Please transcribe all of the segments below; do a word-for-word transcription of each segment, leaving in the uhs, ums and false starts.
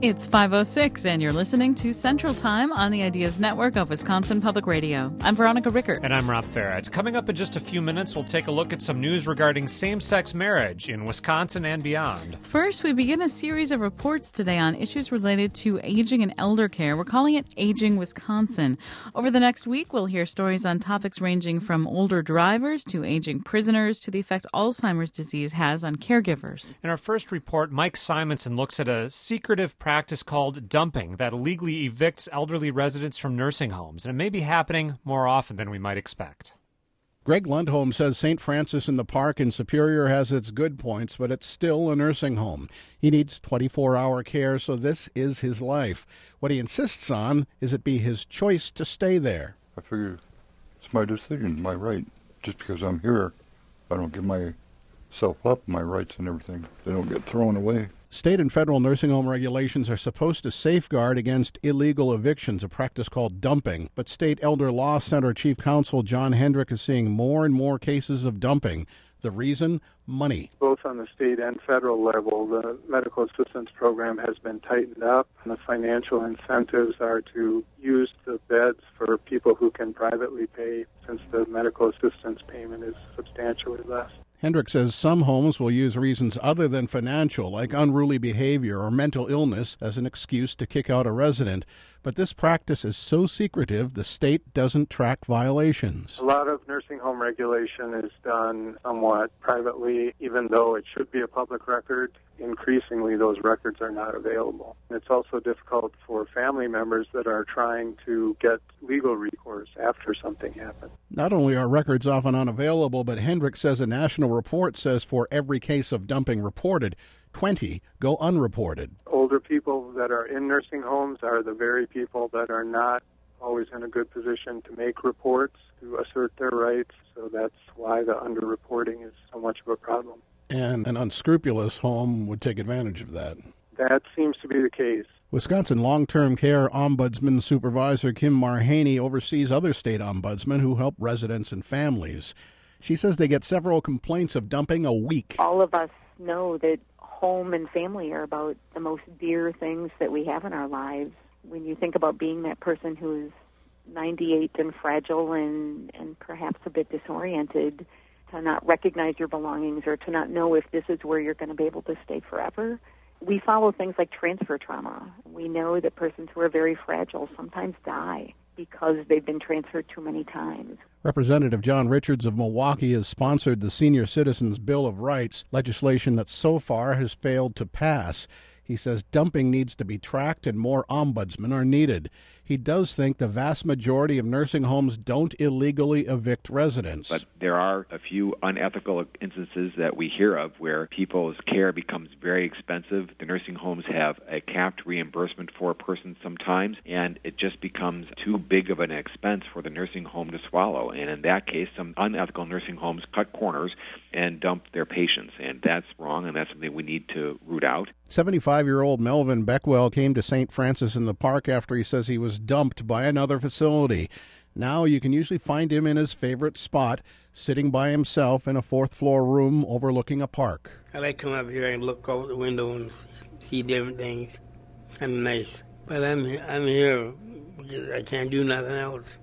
It's five oh six, and you're listening to Central Time on the Ideas Network of Wisconsin Public Radio. I'm Veronica Rickert. And I'm Rob Farrett. Coming up in just a few minutes, we'll take a look at some news regarding same-sex marriage in Wisconsin and beyond. First, we begin a series of reports today on issues related to aging and elder care. We're calling it Aging Wisconsin. Over the next week, we'll hear stories on topics ranging from older drivers to aging prisoners to the effect Alzheimer's disease has on caregivers. In our first report, Mike Simonson looks at a secretive practice practice called dumping that illegally evicts elderly residents from nursing homes, and it may be happening more often than we might expect. Greg Lundholm says Saint Francis in the Park in Superior has its good points, but it's still a nursing home. He needs twenty-four hour care, so this is his life. What he insists on is it be his choice to stay there. I figure it's my decision, my right. Just because I'm here, I don't give myself up, my rights and everything. They don't get thrown away. State and federal nursing home regulations are supposed to safeguard against illegal evictions, a practice called dumping. But State Elder Law Center Chief Counsel John Hendrick is seeing more and more cases of dumping. The reason? Money. Both on the state and federal level, the medical assistance program has been tightened up, and the financial incentives are to use the beds for people who can privately pay, since the medical assistance payment is substantially less. Hendrick says some homes will use reasons other than financial, like unruly behavior or mental illness, as an excuse to kick out a resident. But this practice is so secretive, the state doesn't track violations. A lot of nursing home regulation is done somewhat privately, even though it should be a public record. Increasingly, those records are not available. It's also difficult for family members that are trying to get legal recourse after something happens. Not only are records often unavailable, but Hendrick says a national report says for every case of dumping reported, twenty go unreported. Older people that are in nursing homes are the very people that are not always in a good position to make reports, to assert their rights, so that's why the underreporting is so much of a problem. And an unscrupulous home would take advantage of that. That seems to be the case. Wisconsin Long-Term Care Ombudsman Supervisor Kim Marhaney oversees other state ombudsmen who help residents and families. She says they get several complaints of dumping a week. All of us know that home and family are about the most dear things that we have in our lives. When you think about being that person who's ninety-eight and fragile and, and perhaps a bit disoriented, to not recognize your belongings or to not know if this is where you're going to be able to stay forever. We follow things like transfer trauma. We know that persons who are very fragile sometimes die because they've been transferred too many times. Representative John Richards of Milwaukee has sponsored the Senior Citizens Bill of Rights, legislation that so far has failed to pass. He says dumping needs to be tracked and more ombudsmen are needed. He does think the vast majority of nursing homes don't illegally evict residents. But there are a few unethical instances that we hear of where people's care becomes very expensive. The nursing homes have a capped reimbursement for a person sometimes, and it just becomes too big of an expense for the nursing home to swallow. And in that case, some unethical nursing homes cut corners and dump their patients. And that's wrong, and that's something we need to root out. seventy-five-year-old Melvin Beckwell came to Saint Francis in the Park after he says he was dumped by another facility. Now you can usually find him in his favorite spot, sitting by himself in a fourth-floor room overlooking a park. I like to come up here and look out the window and see different things. Kind of nice. But I'm, I'm here because I can't do nothing else.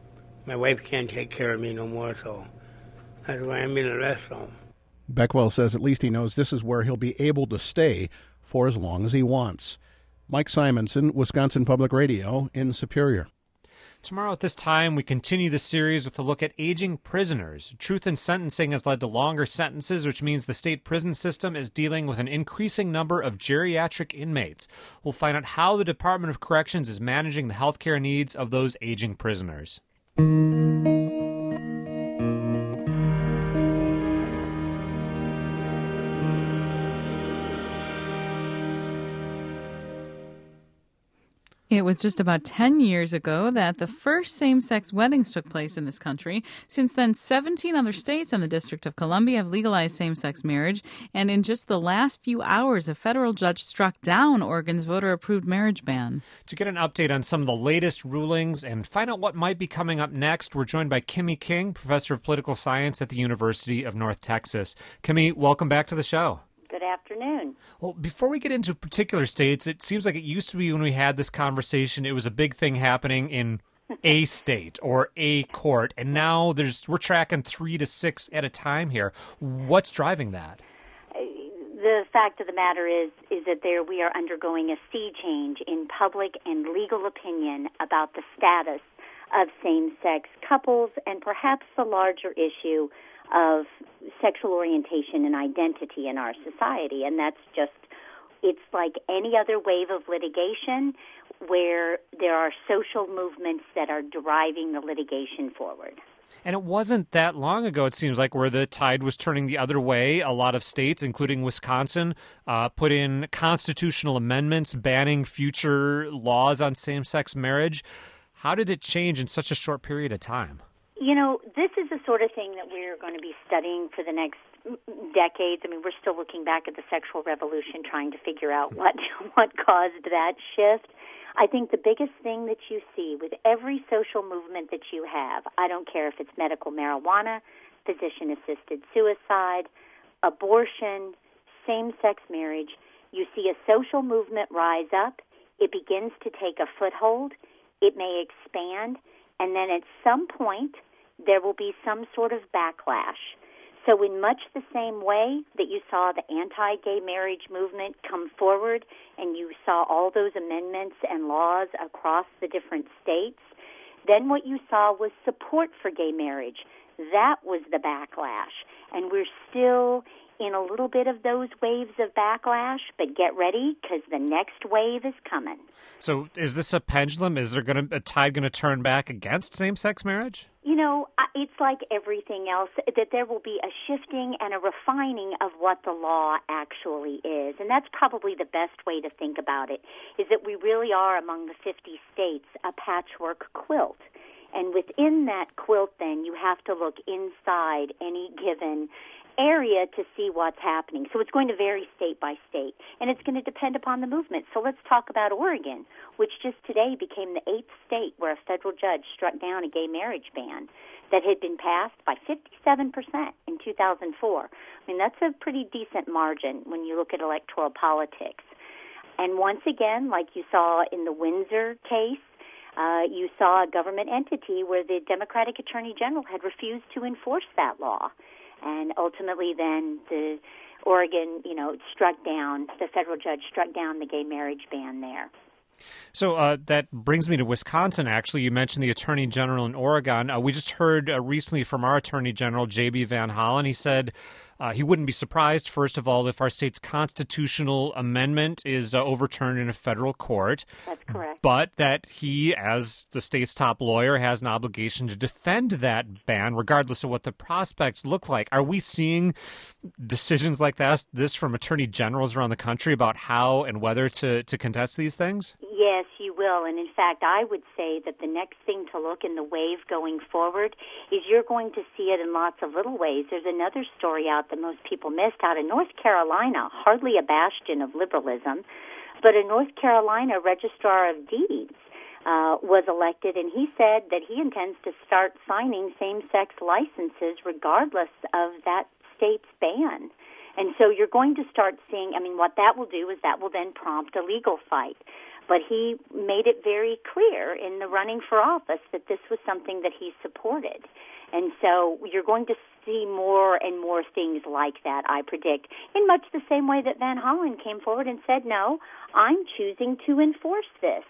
My wife can't take care of me no more, so that's why I'm in a rest home. Beckwell says at least he knows this is where he'll be able to stay for as long as he wants. Mike Simonson, Wisconsin Public Radio in Superior. Tomorrow at this time, we continue the series with a look at aging prisoners. Truth in sentencing has led to longer sentences, which means the state prison system is dealing with an increasing number of geriatric inmates. We'll find out how the Department of Corrections is managing the health care needs of those aging prisoners. It was just about ten years ago that the first same-sex weddings took place in this country. Since then, seventeen other states and the District of Columbia have legalized same-sex marriage. And in just the last few hours, a federal judge struck down Oregon's voter-approved marriage ban. To get an update on some of the latest rulings and find out what might be coming up next, we're joined by Kimmy King, professor of political science at the University of North Texas. Kimmy, welcome back to the show. Good afternoon. Well, before we get into particular states, it seems like it used to be when we had this conversation, it was a big thing happening in a state or a court, and now there's we're tracking three to six at a time here. What's driving that? The fact of the matter is is that there we are undergoing a sea change in public and legal opinion about the status of same-sex couples and perhaps the larger issue of sexual orientation and identity in our society. And that's just, it's like any other wave of litigation where there are social movements that are driving the litigation forward. And it wasn't that long ago, it seems like, where the tide was turning the other way. A lot of states, including Wisconsin, uh, put in constitutional amendments banning future laws on same-sex marriage. How did it change in such a short period of time? You know, this is the sort of thing that we're going to be studying for the next decades. I mean, we're still looking back at the sexual revolution, trying to figure out what what caused that shift. I think the biggest thing that you see with every social movement that you have, I don't care if it's medical marijuana, physician-assisted suicide, abortion, same-sex marriage, you see a social movement rise up. It begins to take a foothold. It may expand. And then at some point, there will be some sort of backlash. So in much the same way that you saw the anti-gay marriage movement come forward and you saw all those amendments and laws across the different states, then what you saw was support for gay marriage. That was the backlash. And we're still in a little bit of those waves of backlash, but get ready because the next wave is coming. So is this a pendulum? Is there going to a tide going to turn back against same-sex marriage? You know, it's like everything else, that there will be a shifting and a refining of what the law actually is. And that's probably the best way to think about it, is that we really are, among the fifty states, a patchwork quilt. And within that quilt, then, you have to look inside any given area to see what's happening. So it's going to vary state by state, and it's going to depend upon the movement. So let's talk about Oregon, which just today became the eighth state where a federal judge struck down a gay marriage ban that had been passed by fifty-seven percent in two thousand four. I mean, that's a pretty decent margin when you look at electoral politics. And once again, like you saw in the Windsor case, uh, you saw a government entity where the Democratic Attorney General had refused to enforce that law. And ultimately then the Oregon, you know, struck down, the federal judge struck down the gay marriage ban there. So uh, that brings me to Wisconsin, actually. You mentioned the Attorney General in Oregon. Uh, we just heard uh, recently from our Attorney General, J B Van Hollen. He said uh, he wouldn't be surprised, first of all, if our state's constitutional amendment is uh, overturned in a federal court. That's correct. But that he, as the state's top lawyer, has an obligation to defend that ban, regardless of what the prospects look like. Are we seeing decisions like that, this from attorney generals around the country about how and whether to, to contest these things? Yes, you will. And in fact, I would say that the next thing to look in the wave going forward is you're going to see it in lots of little ways. There's another story out that most people missed out in North Carolina, hardly a bastion of liberalism, but a North Carolina registrar of deeds uh, was elected, and he said that he intends to start signing same-sex licenses regardless of that state's ban. And so you're going to start seeing, I mean, what that will do is that will then prompt a legal fight. But he made it very clear in the running for office that this was something that he supported. And so you're going to see more and more things like that, I predict, in much the same way that Van Hollen came forward and said, no, I'm choosing to enforce this.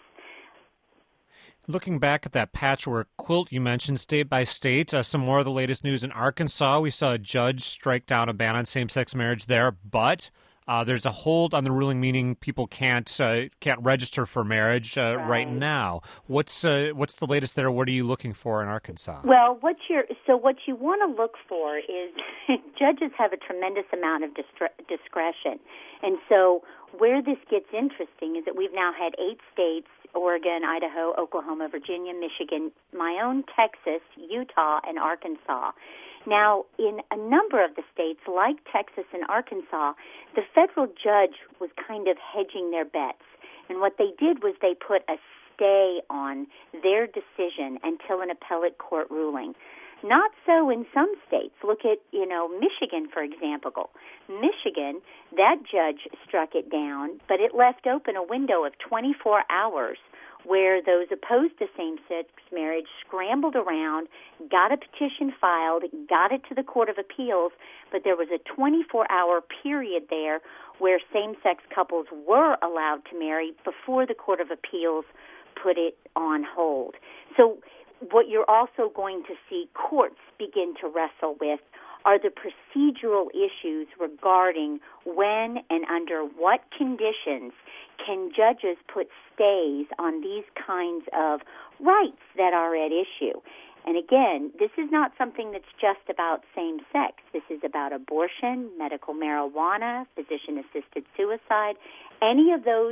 Looking back at that patchwork quilt you mentioned, state by state, uh, some more of the latest news in Arkansas. We saw a judge strike down a ban on same-sex marriage there, but uh, there's a hold on the ruling, meaning people can't uh, can't register for marriage uh, right. right now. What's uh, what's the latest there? What are you looking for in Arkansas? Well, what you're so what you want to look for is judges have a tremendous amount of distre- discretion, and so where this gets interesting is that we've now had eight states: Oregon, Idaho, Oklahoma, Virginia, Michigan, my own Texas, Utah, and Arkansas. Now, in a number of the states, like Texas and Arkansas, the federal judge was kind of hedging their bets. And what they did was they put a stay on their decision until an appellate court ruling. Not so in some states. Look at, you know, Michigan, for example. Michigan, that judge struck it down, but it left open a window of twenty-four hours where those opposed to same-sex marriage scrambled around, got a petition filed, got it to the Court of Appeals, but there was a twenty-four hour period there where same-sex couples were allowed to marry before the Court of Appeals put it on hold. So what you're also going to see courts begin to wrestle with are the procedural issues regarding when and under what conditions can judges put stays on these kinds of rights that are at issue. And again, this is not something that's just about same-sex. This is about abortion, medical marijuana, physician-assisted suicide, any of those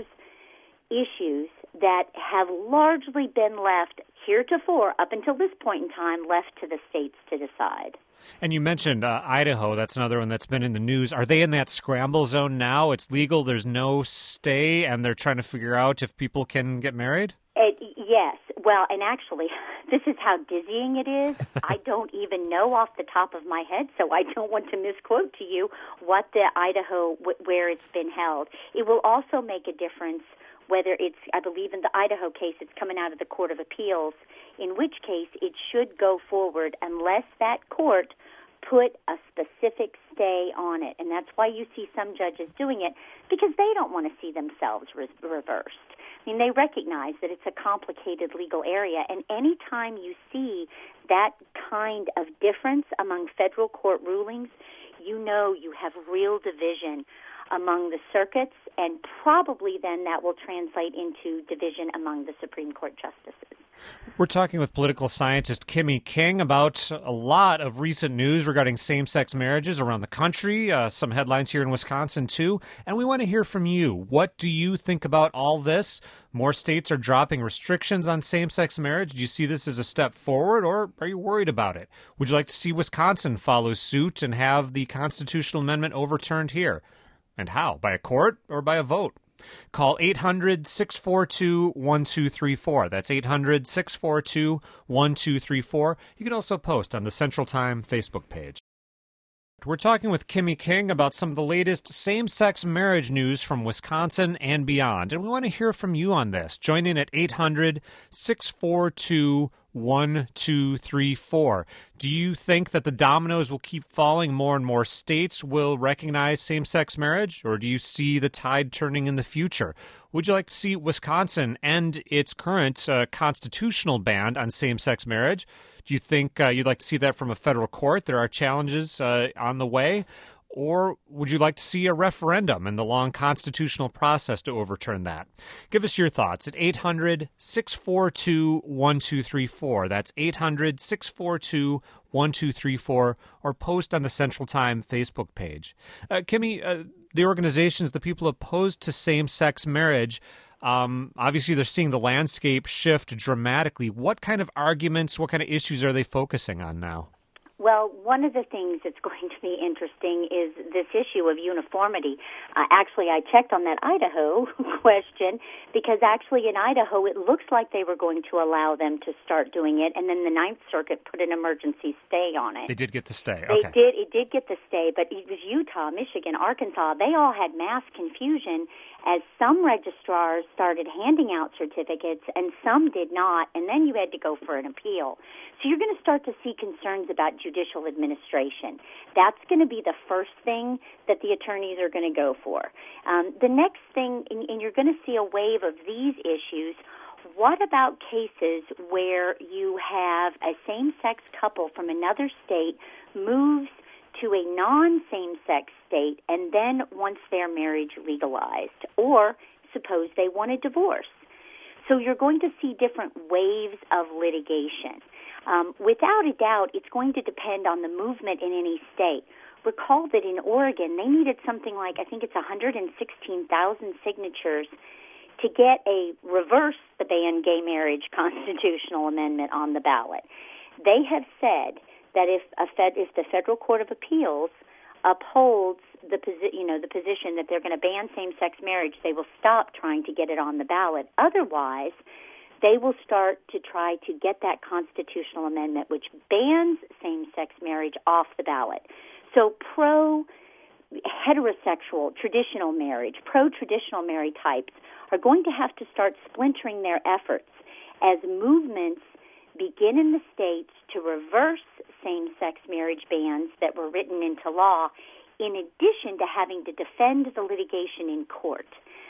issues that have largely been left heretofore, up until this point in time, left to the states to decide. And you mentioned uh, Idaho. That's another one that's been in the news. Are they in that scramble zone now? It's legal. There's no stay, and they're trying to figure out if people can get married? It, yes. Well, and actually, this is how dizzying it is. I don't even know off the top of my head, so I don't want to misquote to you what the Idaho, where it's been held. It will also make a difference whether it's, I believe in the Idaho case, it's coming out of the Court of Appeals, in which case it should go forward unless that court put a specific stay on it. And that's why you see some judges doing it, because they don't want to see themselves re- reversed. I mean, they recognize that it's a complicated legal area, and any time you see that kind of difference among federal court rulings, you know you have real division among the circuits, and probably then that will translate into division among the Supreme Court justices. We're talking with political scientist Kimmy King about a lot of recent news regarding same-sex marriages around the country, uh, some headlines here in Wisconsin, too. And we want to hear from you. What do you think about all this? More states are dropping restrictions on same-sex marriage. Do you see this as a step forward, or are you worried about it? Would you like to see Wisconsin follow suit and have the constitutional amendment overturned here? And how? By a court or by a vote? Call eight hundred, six four two, one two three four. That's eight hundred, six four two, one two three four. You can also post on the Central Time Facebook page. We're talking with Kimmy King about some of the latest same-sex marriage news from Wisconsin and beyond. And we want to hear from you on this. Join in at eight hundred, six four two, one two three four. Do you think that the dominoes will keep falling? More and more states will recognize same-sex marriage, or do you see the tide turning in the future? Would you like to see Wisconsin end its current uh, constitutional ban on same-sex marriage? Do you think uh, you'd like to see that from a federal court? There are challenges uh, on the way. Or would you like to see a referendum and the long constitutional process to overturn that? Give us your thoughts at eight hundred, six four two, one two three four. That's eight hundred, six four two, one two three four, or post on the Central Time Facebook page. Uh, Kimmy, uh, the organizations, the people opposed to same-sex marriage, um, obviously they're seeing the landscape shift dramatically. What kind of arguments, what kind of issues are they focusing on now? Well, one of the things that's going to be interesting is this issue of uniformity. Uh, actually, I checked on that Idaho question because actually in Idaho it looks like they were going to allow them to start doing it, and then the Ninth Circuit put an emergency stay on it. They did get the stay. They okay. did. It did get the stay, but it was Utah, Michigan, Arkansas. They all had mass confusion as some registrars started handing out certificates and some did not, and then you had to go for an appeal. So you're going to start to see concerns about judicial administration. That's going to be the first thing that the attorneys are going to go for. Um, the next thing, and, and you're going to see a wave of these issues. What about cases where you have a same-sex couple from another state moves to a non-same-sex state and then wants their marriage legalized, or suppose they want a divorce? So you're going to see different waves of litigation. Um, without a doubt, it's going to depend on the movement in any state. Recall that in Oregon, they needed something like, I think it's one hundred sixteen thousand signatures to get a reverse the ban gay marriage constitutional amendment on the ballot. They have said that if a fed, if the Federal Court of Appeals upholds the posi- you know the position that they're going to ban same-sex marriage, they will stop trying to get it on the ballot. Otherwise, they will start to try to get that constitutional amendment which bans same-sex marriage off the ballot. So pro-heterosexual traditional marriage, pro-traditional marriage types are going to have to start splintering their efforts as movements begin in the states to reverse same-sex marriage bans that were written into law, in addition to having to defend the litigation in court.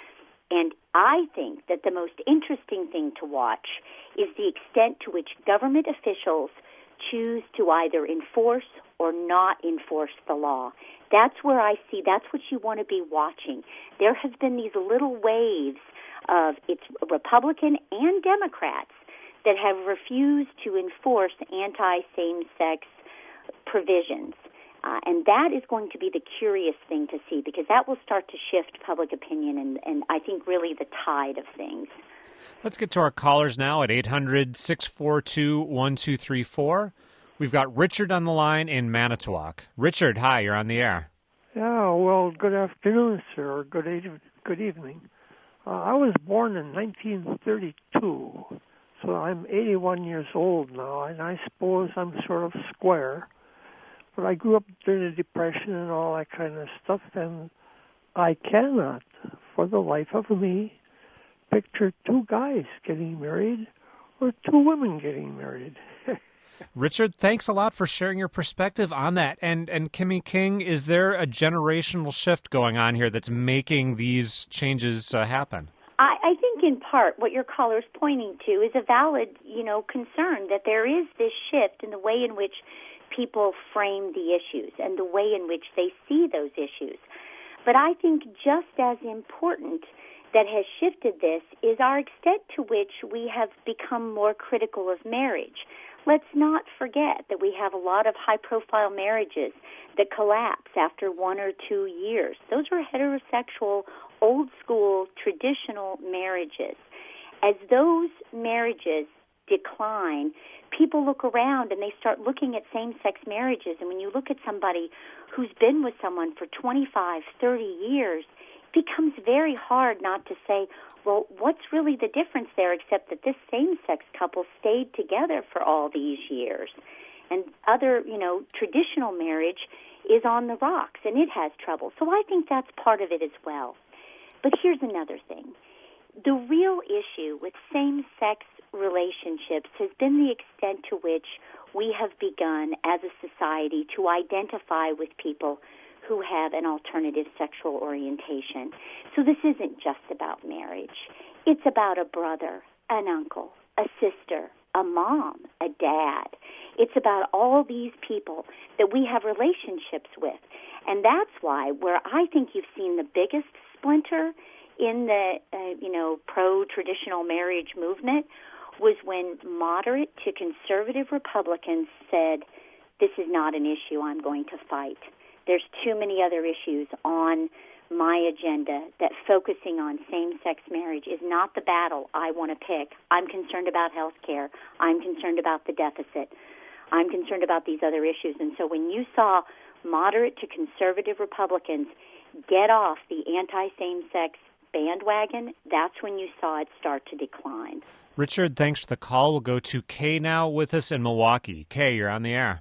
And I think that the most interesting thing to watch is the extent to which government officials choose to either enforce or not enforce the law. That's where I see, that's what you want to be watching. There has been these little waves of it's Republican and Democrats that have refused to enforce anti-same-sex provisions. Uh, and that is going to be the curious thing to see, because that will start to shift public opinion and, and I think really the tide of things. Let's get to our callers now at eight hundred, six four two, one two three four. We've got Richard on the line in Manitowoc. Richard, hi, you're on the air. Yeah, well, good afternoon, sir. Good, eve- good evening. Uh, I was born in nineteen thirty-two, so I'm eighty-one years old now, and I suppose I'm sort of square. But I grew up during the Depression and all that kind of stuff, and I cannot, for the life of me, picture two guys getting married or two women getting married. Richard, thanks a lot for sharing your perspective on that. And and Kimmy King, is there a generational shift going on here that's making these changes uh, happen? I, I think in part what your caller's pointing to is a valid, you know, concern that there is this shift in the way in which people frame the issues and the way in which they see those issues. But I think just as important that has shifted this is our extent to which we have become more critical of marriage. Let's not forget that we have a lot of high-profile marriages that collapse after one or two years. Those are heterosexual, old-school, traditional marriages. As those marriages decline, people look around and they start looking at same-sex marriages. And when you look at somebody who's been with someone for twenty-five, thirty years, it becomes very hard not to say, well, what's really the difference there except that this same-sex couple stayed together for all these years? And other, you know, traditional marriage is on the rocks, and it has trouble. So I think that's part of it as well. But here's another thing. The real issue with same-sex relationships has been the extent to which we have begun as a society to identify with people who have an alternative sexual orientation. So this isn't just about marriage. It's about a brother, an uncle, a sister, a mom, a dad. It's about all these people that we have relationships with. And that's why where I think you've seen the biggest splinter in the, uh, you know, pro-traditional marriage movement was when moderate to conservative Republicans said, this is not an issue I'm going to fight. There's too many other issues on my agenda that focusing on same-sex marriage is not the battle I want to pick. I'm concerned about health care. I'm concerned about the deficit. I'm concerned about these other issues. And so when you saw moderate to conservative Republicans get off the anti-same-sex bandwagon, that's when you saw it start to decline. Richard, thanks for the call. We'll go to Kay now with us in Milwaukee. Kay, you're on the air.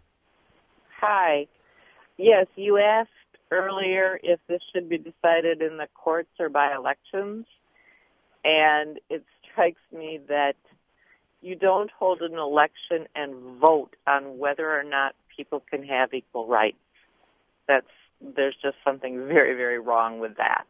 Hi. Yes, you asked earlier if this should be decided in the courts or by elections, and it strikes me that you don't hold an election and vote on whether or not people can have equal rights. That's there's just something very, very wrong with that.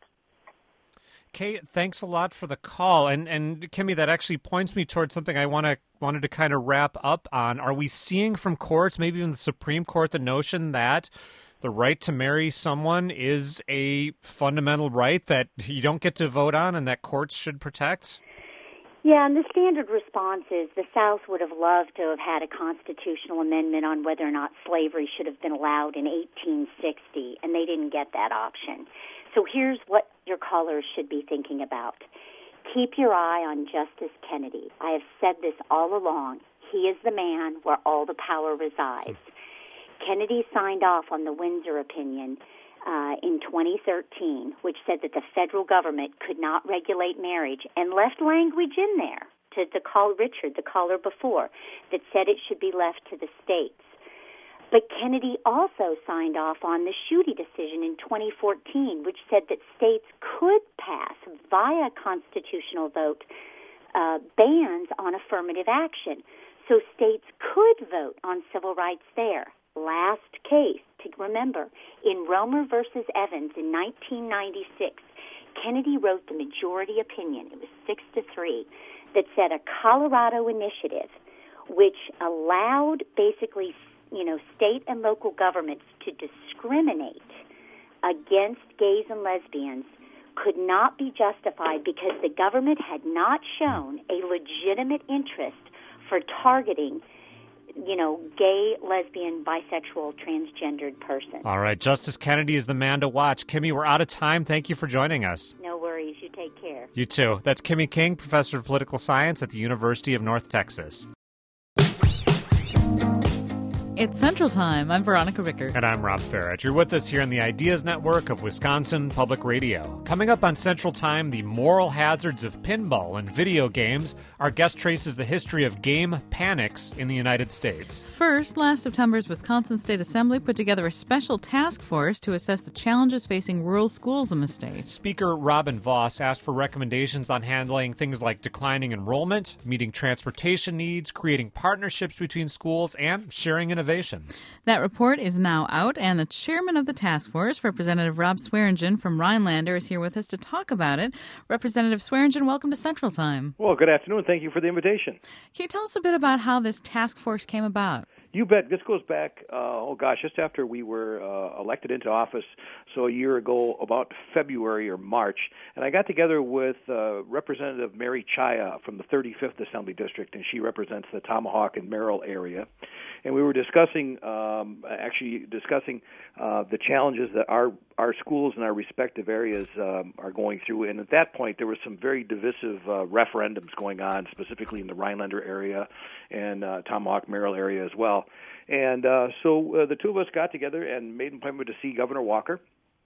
Kay, thanks a lot for the call. And and Kimmy, that actually points me towards something I want to wanted to kind of wrap up on. Are we seeing from courts, maybe even the Supreme Court, the notion that the right to marry someone is a fundamental right that you don't get to vote on and that courts should protect? Yeah, and the standard response is the South would have loved to have had a constitutional amendment on whether or not slavery should have been allowed in eighteen sixty, and they didn't get that option. So here's what your callers should be thinking about. Keep your eye on Justice Kennedy. I have said this all along. He is the man where all the power resides. Kennedy signed off on the Windsor opinion uh, in twenty thirteen, which said that the federal government could not regulate marriage and left language in there to the call Richard, the caller before, that said it should be left to the states. But Kennedy also signed off on the Schuette decision in twenty fourteen, which said that states could pass, via constitutional vote, uh, bans on affirmative action. So states could vote on civil rights there. Last case to remember, in Romer versus Evans in nineteen ninety-six, Kennedy wrote the majority opinion, it was six to three, that said a Colorado initiative which allowed basically, you know, state and local governments to discriminate against gays and lesbians could not be justified because the government had not shown a legitimate interest for targeting, you know, gay, lesbian, bisexual, transgendered persons. All right, Justice Kennedy is the man to watch. Kimmy, we're out of time. Thank you for joining us. No worries. You take care. You too. That's Kimmy King, professor of political science at the University of North Texas. It's Central Time. I'm Veronica Ricker. And I'm Rob Farrett. You're with us here on the Ideas Network of Wisconsin Public Radio. Coming up on Central Time, the moral hazards of pinball and video games. Our guest traces the history of game panics in the United States. First, last September's Wisconsin State Assembly put together a special task force to assess the challenges facing rural schools in the state. Speaker Robin Vos asked for recommendations on handling things like declining enrollment, meeting transportation needs, creating partnerships between schools, and sharing innovation. That report is now out, and the chairman of the task force, Representative Rob Swearingen from Rhinelander, is here with us to talk about it. Representative Swearingen, welcome to Central Time. Well, good afternoon. Thank you for the invitation. Can you tell us a bit about how this task force came about? You bet. This goes back, uh, oh gosh, just after we were uh, elected into office, so a year ago, about February or March, and I got together with uh, Representative Mary Chaya from the thirty-fifth Assembly District, and she represents the Tomahawk and Merrill area, and we were discussing, um, actually discussing uh, the challenges that our our schools in our respective areas um, are going through, and at that point, there were some very divisive uh, referendums going on, specifically in the Rhinelander area and uh, Tomahawk, Merrill area as well. And uh, so uh, the two of us got together and made an appointment to see Governor Walker.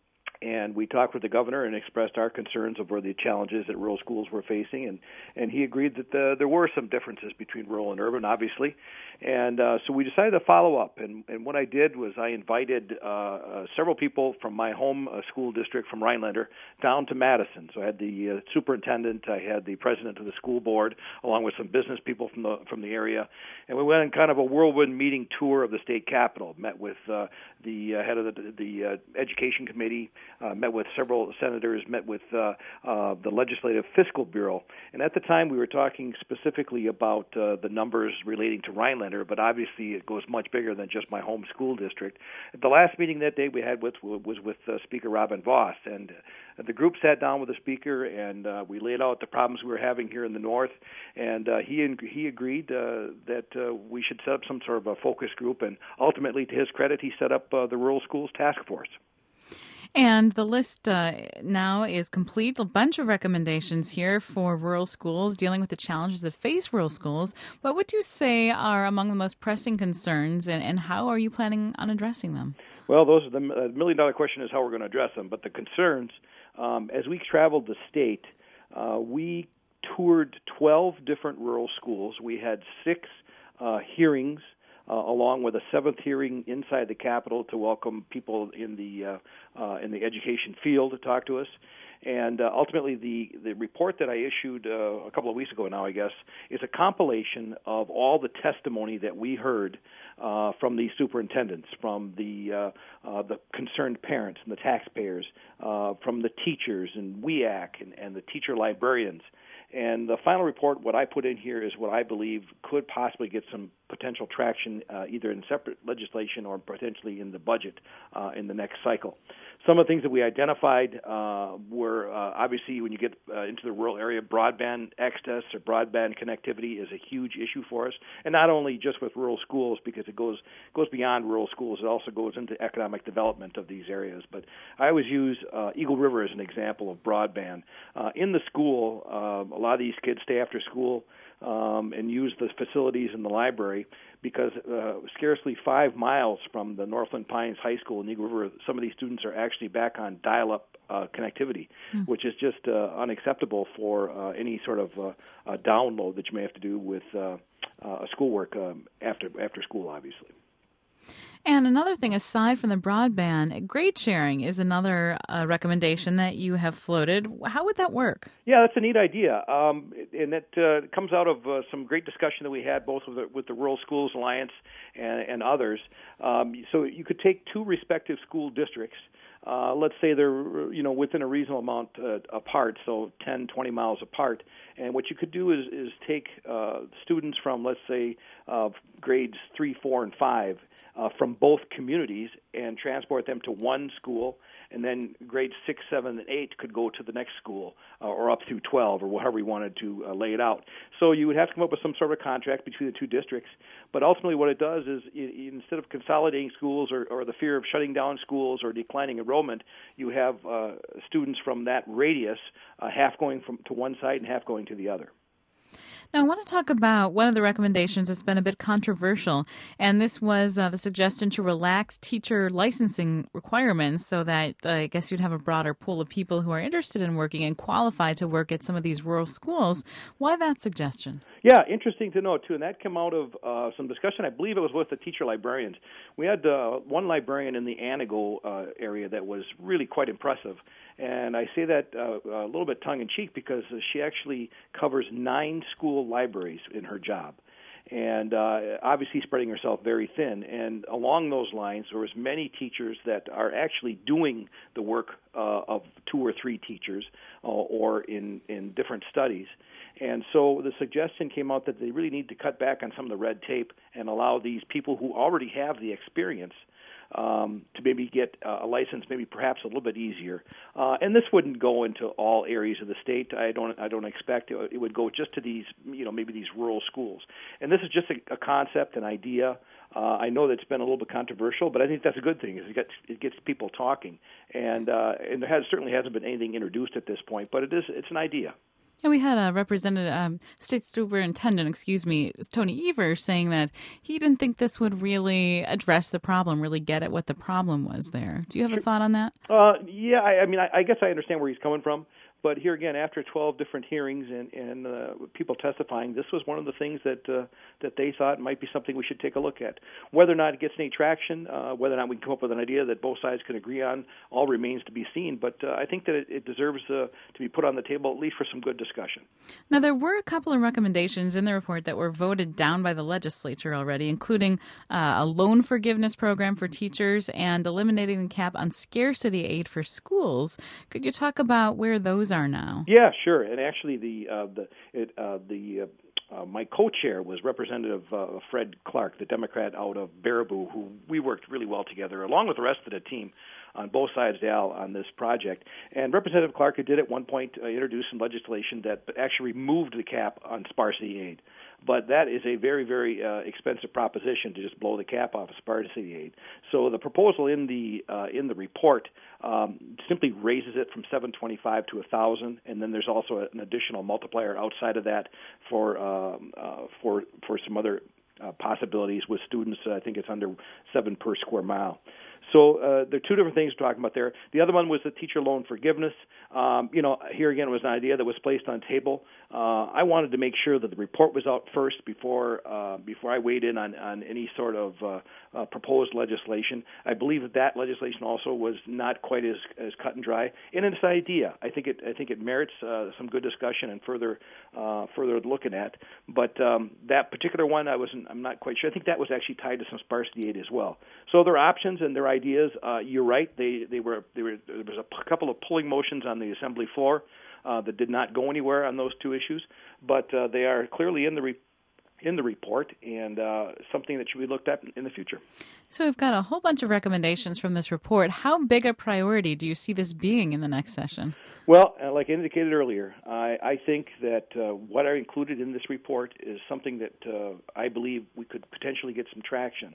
And we talked with the governor and expressed our concerns over the challenges that rural schools were facing. And, and he agreed that the, there were some differences between rural and urban, obviously. And uh, so we decided to follow up. And, and what I did was I invited uh, uh, several people from my home uh, school district from Rhinelander down to Madison. So I had the uh, superintendent, I had the president of the school board, along with some business people from the from the area. And we went on kind of a whirlwind meeting tour of the state capitol, met with uh, the uh, head of the, the uh, education committee, Uh, met with several senators, met with uh, uh, the Legislative Fiscal Bureau. And at the time, we were talking specifically about uh, the numbers relating to Rhinelander, but obviously it goes much bigger than just my home school district. The last meeting that day we had with was with uh, Speaker Robin Vos, and uh, the group sat down with the speaker, and uh, we laid out the problems we were having here in the north, and uh, he he agreed uh, that uh, we should set up some sort of a focus group, and ultimately, to his credit, he set up uh, the Rural Schools Task Force. And the list uh, now is complete. A bunch of recommendations here for rural schools dealing with the challenges that face rural schools. What would you say are among the most pressing concerns, and, and how are you planning on addressing them? Well, those are the uh, million-dollar question is how we're going to address them. But the concerns, um, as we traveled the state, uh, we toured twelve different rural schools. We had six uh, hearings, Uh, along with a seventh hearing inside the Capitol to welcome people in the uh, uh, in the education field to talk to us. And uh, ultimately, the, the report that I issued uh, a couple of weeks ago now, I guess, is a compilation of all the testimony that we heard uh, from the superintendents, from the uh, uh, the concerned parents and the taxpayers, uh, from the teachers and W E A C and, and the teacher librarians. And the final report, what I put in here, is what I believe could possibly get some potential traction uh, either in separate legislation or potentially in the budget uh, in the next cycle. Some of the things that we identified uh, were uh, obviously when you get uh, into the rural area, broadband access or broadband connectivity is a huge issue for us, and not only just with rural schools because it goes goes beyond rural schools. It also goes into economic development of these areas. But I always use uh, Eagle River as an example of broadband. Uh, in the school, uh, a lot of these kids stay after school um, and use the facilities in the library, because uh, scarcely five miles from the Northland Pines High School in Eagle River, some of these students are actually back on dial-up uh, connectivity, mm. which is just uh, unacceptable for uh, any sort of uh, uh, download that you may have to do with uh, uh, schoolwork um, after after school, obviously. And another thing, aside from the broadband, grade sharing is another uh, recommendation that you have floated. How would that work? Yeah, that's a neat idea, um, and it uh, comes out of uh, some great discussion that we had both with the, with the Rural Schools Alliance and, and others. Um, so you could take two respective school districts. Uh, let's say they're you know within a reasonable amount uh, apart, so ten, twenty miles apart. And what you could do is, is take uh, students from, let's say, uh, grades three, four, and five uh, from both communities and transport them to one school, and then grades six, seven, and eight could go to the next school uh, or up through twelve or however you wanted to uh, lay it out. So you would have to come up with some sort of contract between the two districts. But ultimately what it does is it, instead of consolidating schools or, or the fear of shutting down schools or declining enrollment, you have uh, students from that radius, uh, half going from to one side and half going to the other. Now, I want to talk about one of the recommendations that's been a bit controversial, and this was uh, the suggestion to relax teacher licensing requirements so that uh, I guess you'd have a broader pool of people who are interested in working and qualified to work at some of these rural schools. Why that suggestion? Yeah, interesting to know, too, and that came out of uh, some discussion. I believe it was with the teacher librarians. We had uh, one librarian in the Anago uh, area that was really quite impressive. And I say that uh, a little bit tongue-in-cheek because she actually covers nine school libraries in her job. And uh, obviously spreading herself very thin. And along those lines, there was many teachers that are actually doing the work uh, of two or three teachers uh, or in, in different studies. And so the suggestion came out that they really need to cut back on some of the red tape and allow these people who already have the experience Um, to maybe get uh, a license, maybe perhaps a little bit easier, uh, and this wouldn't go into all areas of the state. I don't, I don't expect it, it would go just to these, you know, maybe these rural schools. And this is just a, a concept, an idea. Uh, I know that it's been a little bit controversial, but I think that's a good thing. Is it gets, it gets people talking, and uh, and there has certainly hasn't been anything introduced at this point, but it is, it's an idea. And we had a representative, um, state superintendent, excuse me, Tony Evers, saying that he didn't think this would really address the problem, really get at what the problem was there. Do you have a thought on that? Uh, yeah, I, I mean, I, I guess I understand where he's coming from. But here again, after twelve different hearings and, and uh, people testifying, this was one of the things that uh, that they thought might be something we should take a look at. Whether or not it gets any traction, uh, whether or not we can come up with an idea that both sides can agree on, all remains to be seen. But uh, I think that it, it deserves uh, to be put on the table, at least for some good discussion. Now, there were a couple of recommendations in the report that were voted down by the legislature already, including uh, a loan forgiveness program for teachers and eliminating the cap on scarcity aid for schools. Could you talk about where those are now? Yeah, sure. And actually, the uh, the it, uh, the uh, uh, my co-chair was Representative uh, Fred Clark, the Democrat out of Baraboo, who we worked really well together, along with the rest of the team on both sides of the aisle on this project. And Representative Clark did at one point uh, introduce some legislation that actually removed the cap on sparsity aid. But that is a very, very uh, expensive proposition to just blow the cap off of sparsity aid. So the proposal in the uh, in the report um, simply raises it from seven twenty-five to one thousand, and then there's also an additional multiplier outside of that for um, uh, for for some other uh, possibilities with students. Uh, I think it's under seven per square mile. So uh, there are two different things we're talking about there. The other one was the teacher loan forgiveness. Um, you know, here again, it was an idea that was placed on the table. Uh, I wanted to make sure that the report was out first before uh, before I weighed in on, on any sort of uh, uh, proposed legislation. I believe that that legislation also was not quite as, as cut and dry. And it's an idea. I think it I think it merits uh, some good discussion and further uh, further looking at. But um, that particular one, I wasn't. I'm not quite sure. I think that was actually tied to some sparsity aid as well. So there are options and there are ideas. Uh, you're right. They they were they were there was a p- couple of pulling motions on the assembly floor uh, that did not go anywhere on those two issues, but uh, they are clearly in the re- in the report and uh, something that should be looked at in the future. So we've got a whole bunch of recommendations from this report. How big a priority do you see this being in the next session? Well, uh, like I indicated earlier, I, I think that uh, what are included in this report is something that uh, I believe we could potentially get some traction.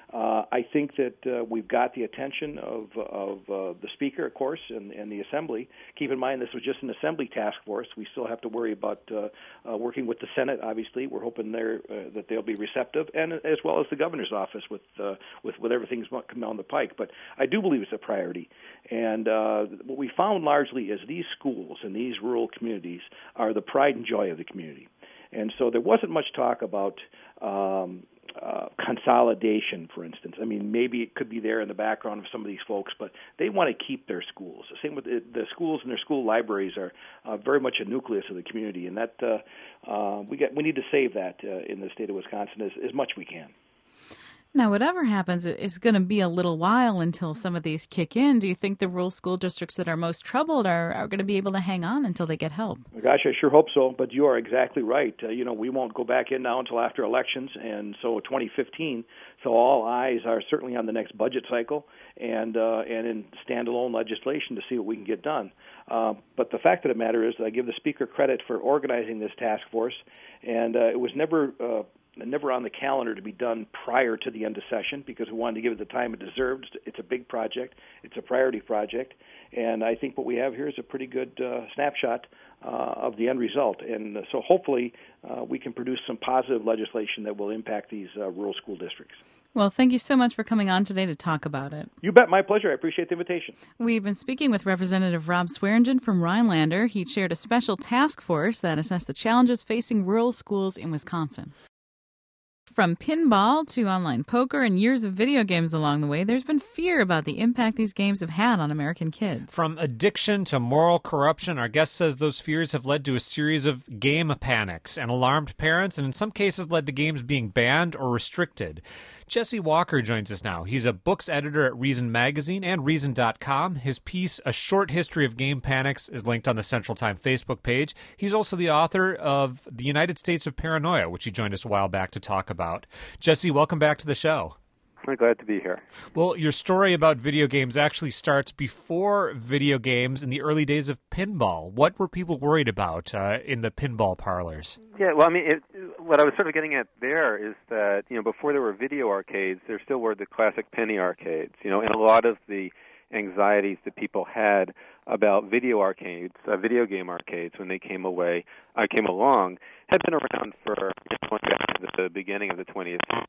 Uh, I think that uh, we've got the attention of, of uh, the Speaker, of course, and, and the Assembly. Keep in mind this was just an Assembly task force. We still have to worry about uh, uh, working with the Senate, obviously. We're hoping they're, uh, that they'll be receptive, and as well as the Governor's office with, uh, with whatever things come down the pike. But I do believe it's a priority. And uh, what we found largely is these schools and these rural communities are the pride and joy of the community. And so there wasn't much talk about um, uh, consolidation, for instance. I mean, maybe it could be there in the background of some of these folks, but they want to keep their schools. The same with the, the schools and their school libraries are uh, very much a nucleus of the community, and that uh, uh, we get we need to save that uh, in the state of Wisconsin as, as much we can. Now, whatever happens, it's going to be a little while until some of these kick in. Do you think the rural school districts that are most troubled are, are going to be able to hang on until they get help? Gosh, I sure hope so, but you are exactly right. Uh, you know, we won't go back in now until after elections, and so twenty fifteen, so all eyes are certainly on the next budget cycle and uh, and in standalone legislation to see what we can get done. Uh, but the fact of the matter is that I give the Speaker credit for organizing this task force, and uh, it was never uh, never on the calendar to be done prior to the end of session because we wanted to give it the time it deserved. It's a big project. It's a priority project. And I think what we have here is a pretty good uh, snapshot uh, of the end result. And uh, so hopefully uh, we can produce some positive legislation that will impact these uh, rural school districts. Well, thank you so much for coming on today to talk about it. You bet. My pleasure. I appreciate the invitation. We've been speaking with Representative Rob Swearingen from Rhinelander. He chaired a special task force that assessed the challenges facing rural schools in Wisconsin. From pinball to online poker and years of video games along the way, there's been fear about the impact these games have had on American kids. From addiction to moral corruption, our guest says those fears have led to a series of game panics and alarmed parents, and in some cases led to games being banned or restricted. Jesse Walker joins us now. He's a books editor at Reason Magazine and Reason dot com. His piece, A Short History of Game Panics, is linked on the Central Time Facebook page. He's also the author of The United States of Paranoia, which he joined us a while back to talk about. Jesse, welcome back to the show. I'm glad to be here. Well, your story about video games actually starts before video games in the early days of pinball. What were people worried about uh, in the pinball parlors? Yeah, well, I mean, it, what I was sort of getting at there is that, you know, before there were video arcades, there still were the classic penny arcades, you know, and a lot of the anxieties that people had about video arcades, uh, video game arcades, when they came away, uh, came along, had been around for, you know, going back to the beginning of the twentieth century.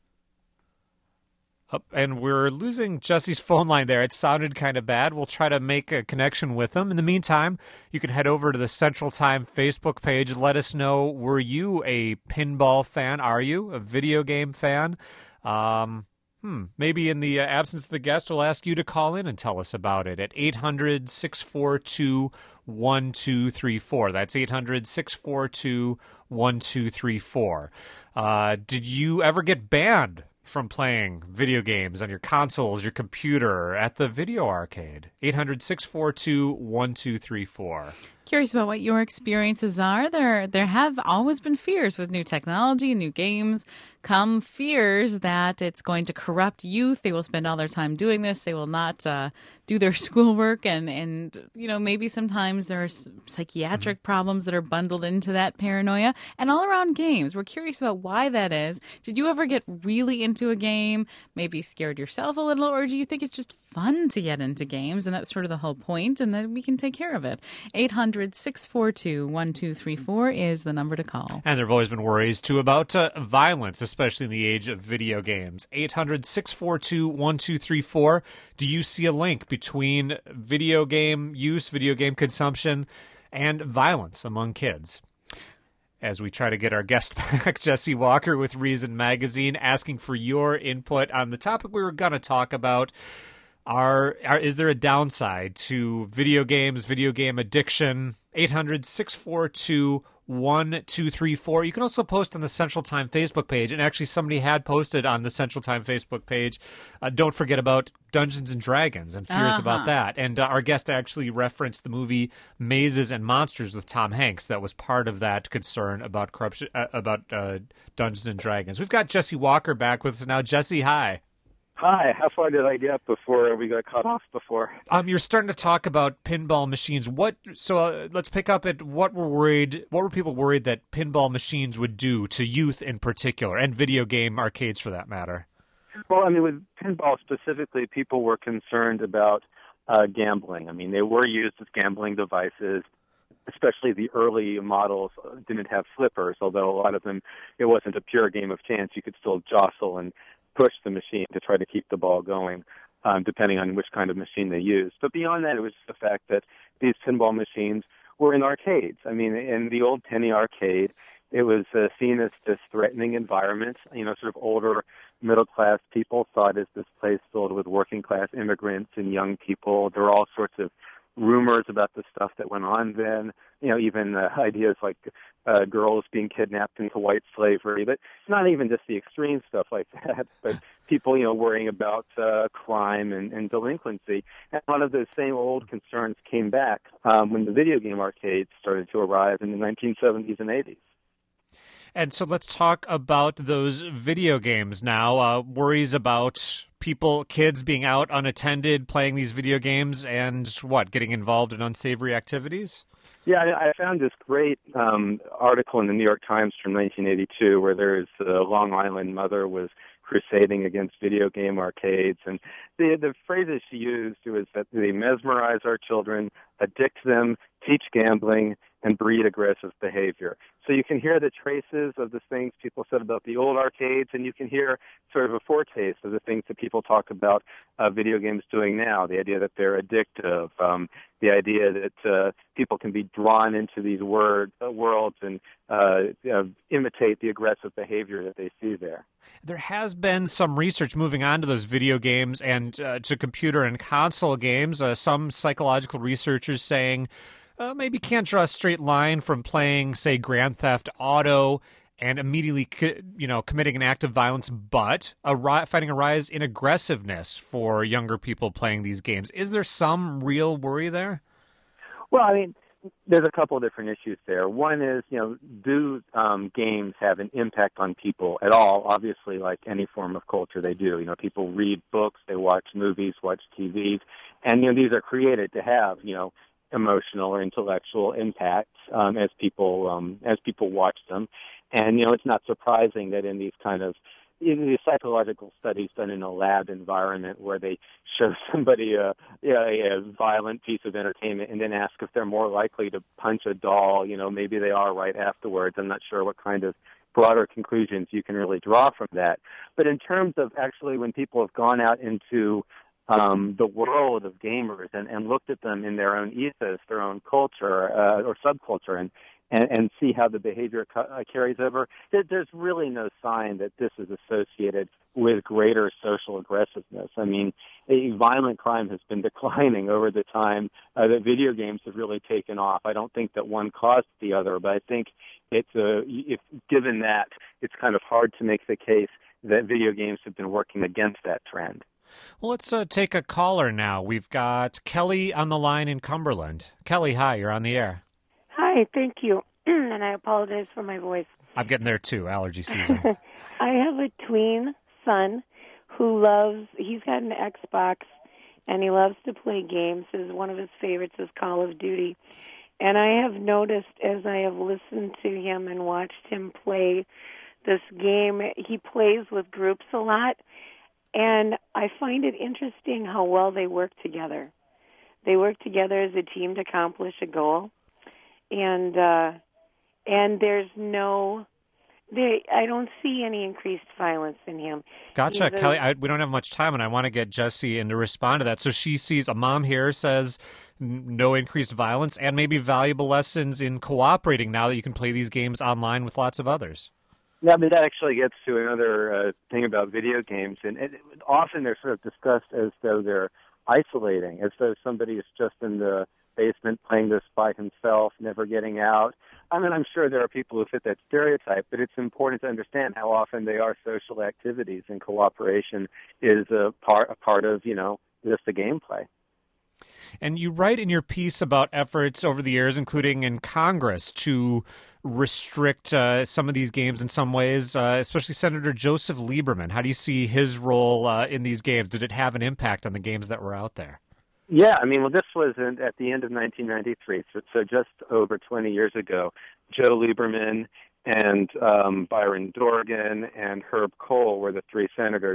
Oh, and we're losing Jesse's phone line there. It sounded kind of bad. We'll try to make a connection with him. In the meantime, you can head over to the Central Time Facebook page and let us know, were you a pinball fan? Are you a video game fan? Um, hmm, maybe in the absence of the guest, we'll ask you to call in and tell us about it at eight hundred, six four two, one two three four. That's eight hundred, six four two, one two three four. Uh, did you ever get banned from playing video games on your consoles, your computer, at the video arcade? eight hundred, six four two, one two three four. Curious about what your experiences are. There there have always been fears with new technology, new games, come fears that it's going to corrupt youth. They will spend all their time doing this. They will not uh, do their schoolwork. And, and, you know, maybe sometimes there are psychiatric mm-hmm. problems that are bundled into that paranoia. And all around games, we're curious about why that is. Did you ever get really into a game, maybe scared yourself a little, or do you think it's just fun to get into games, and that's sort of the whole point, and then we can take care of it? eight hundred, six four two, one two three four is the number to call. And there have always been worries, too, about uh, violence, especially in the age of video games. eight hundred, six four two, one two three four. Do you see a link between video game use, video game consumption, and violence among kids? As we try to get our guest back, Jesse Walker with Reason Magazine, asking for your input on the topic we were going to talk about. Are, are is there a downside to video games, video game addiction? eight hundred, six four two, one two three four. You can also post on the Central Time Facebook page, and actually somebody had posted on the Central Time Facebook page, uh, don't forget about Dungeons and Dragons and fears uh-huh. about that. And uh, our guest actually referenced the movie Mazes and Monsters with Tom Hanks. That was part of that concern about corruption, uh, about uh, Dungeons and Dragons. We've got Jesse Walker back with us now. Jesse, hi. Hi, how far did I get before we got cut off before? Um, you're starting to talk about pinball machines. What? So uh, let's pick up at what were worried. What were people worried that pinball machines would do to youth in particular, and video game arcades for that matter? Well, I mean, with pinball specifically, people were concerned about uh, gambling. I mean, they were used as gambling devices. Especially the early models didn't have flippers, although a lot of them, it wasn't a pure game of chance. You could still jostle and push the machine to try to keep the ball going, um, depending on which kind of machine they used. But beyond that, it was the fact that these pinball machines were in arcades. I mean, in the old penny arcade, it was uh, seen as this threatening environment. You know, sort of older middle-class people saw it as this place filled with working-class immigrants and young people. There were all sorts of rumors about the stuff that went on then, you know, even uh, ideas like uh, girls being kidnapped into white slavery, but not even just the extreme stuff like that, but people, you know, worrying about uh, crime and, and delinquency. And one of those same old concerns came back um, when the video game arcades started to arrive in the nineteen seventies and eighties. And so let's talk about those video games now. Uh, worries about people, kids being out unattended, playing these video games, and what, getting involved in unsavory activities? Yeah, I, I found this great um, article in the New York Times from nineteen eighty-two where there's a Long Island mother was crusading against video game arcades. And the, the phrases she used was that they mesmerize our children, addict them, teach gambling, and breed aggressive behavior. So you can hear the traces of the things people said about the old arcades, and you can hear sort of a foretaste of the things that people talk about uh, video games doing now, the idea that they're addictive, um, the idea that uh, people can be drawn into these word, uh, worlds and uh, uh, imitate the aggressive behavior that they see there. There has been some research moving on to those video games and uh, to computer and console games. Uh, some psychological researchers saying Uh, maybe can't draw a straight line from playing, say, Grand Theft Auto and immediately, you know, committing an act of violence, but a ri- finding a rise in aggressiveness for younger people playing these games. Is there some real worry there? Well, I mean, there's a couple of different issues there. One is, you know, do um, games have an impact on people at all? Obviously, like any form of culture, they do. You know, people read books, they watch movies, watch T Vs, and, you know, these are created to have, you know, emotional or intellectual impacts um, as people um, as people watch them, and you know it's not surprising that in these kind of in these psychological studies done in a lab environment where they show somebody a, a, a violent piece of entertainment and then ask if they're more likely to punch a doll, you know maybe they are right afterwards. I'm not sure what kind of broader conclusions you can really draw from that. But in terms of actually when people have gone out into Um, the world of gamers and, and looked at them in their own ethos, their own culture uh, or subculture, and, and, and see how the behavior ca- uh, carries over, there, there's really no sign that this is associated with greater social aggressiveness. I mean, a violent crime has been declining over the time uh, that video games have really taken off. I don't think that one caused the other, but I think it's uh, if given that, it's kind of hard to make the case that video games have been working against that trend. Well, let's uh, take a caller now. We've got Kelly on the line in Cumberland. Kelly, hi, you're on the air. Hi, thank you. And I apologize for my voice. I'm getting there too, allergy season. I have a tween son who loves, he's got an Xbox, and he loves to play games. His, one of his favorites is Call of Duty. And I have noticed as I have listened to him and watched him play this game, he plays with groups a lot. And I find it interesting how well they work together. They work together as a team to accomplish a goal, and uh, and there's no, they I don't see any increased violence in him. Gotcha, Either, Kelly. I, we don't have much time, and I want to get Jessie in to respond to that. So she sees a mom here says no increased violence, and maybe valuable lessons in cooperating now that you can play these games online with lots of others. Yeah, but that actually gets to another uh, thing about video games, and it, often they're sort of discussed as though they're isolating, as though somebody is just in the basement playing this by himself, never getting out. I mean, I'm sure there are people who fit that stereotype, but it's important to understand how often they are social activities, and cooperation is a part, a part of, you know, just the gameplay. And you write in your piece about efforts over the years, including in Congress, to restrict uh, some of these games in some ways, uh, especially Senator Joseph Lieberman. How do you see his role uh, in these games? Did it have an impact on the games that were out there? Yeah, I mean, well, this was in, at the end of nineteen ninety-three, so, so just over twenty years ago. Joe Lieberman and um, Byron Dorgan and Herb Kohl were the three senators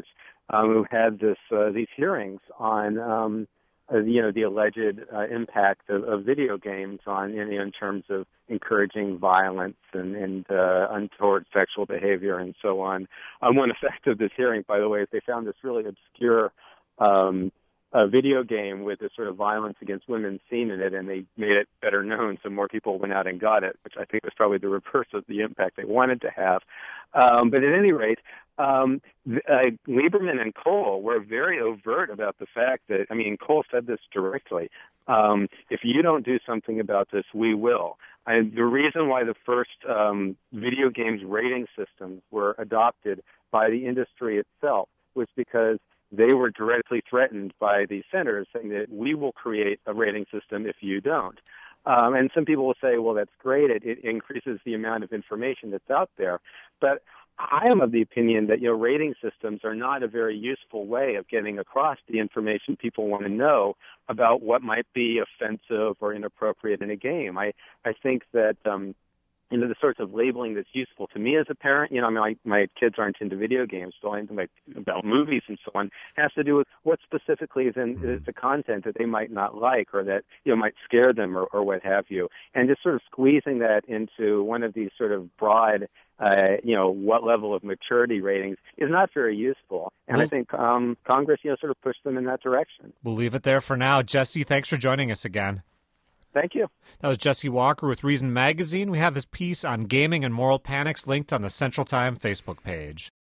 um, who had this uh, these hearings on um, uh, you know the alleged uh, impact of, of video games on you know, in terms of encouraging violence and, and uh, untoward sexual behavior and so on. Um, one effect of this hearing, by the way, is they found this really obscure um, a video game with this sort of violence against women scene in it, and they made it better known, so more people went out and got it, which I think was probably the reverse of the impact they wanted to have. Um, but at any rate, um, uh, Lieberman and Cole were very overt about the fact that, I mean, Cole said this directly, um, if you don't do something about this, we will. And the reason why the first um, video games rating systems were adopted by the industry itself was because they were directly threatened by the centers saying that we will create a rating system if you don't. Um, and some people will say, well, that's great. It, it increases the amount of information that's out there. But I am of the opinion that, you know, rating systems are not a very useful way of getting across the information people want to know about what might be offensive or inappropriate in a game. I, I think that, um, you know, the sorts of labeling that's useful to me as a parent, you know, I mean, my, my kids aren't into video games, so I'm like about movies and so on, has to do with what specifically is in is the content that they might not like or that, you know, might scare them or, or what have you. And just sort of squeezing that into one of these sort of broad, uh, you know, what level of maturity ratings is not very useful. And well, I think um, Congress, you know, sort of pushed them in that direction. We'll leave it there for now. Jesse, thanks for joining us again. Thank you. That was Jesse Walker with Reason Magazine. We have his piece on gaming and moral panics linked on the Central Time Facebook page.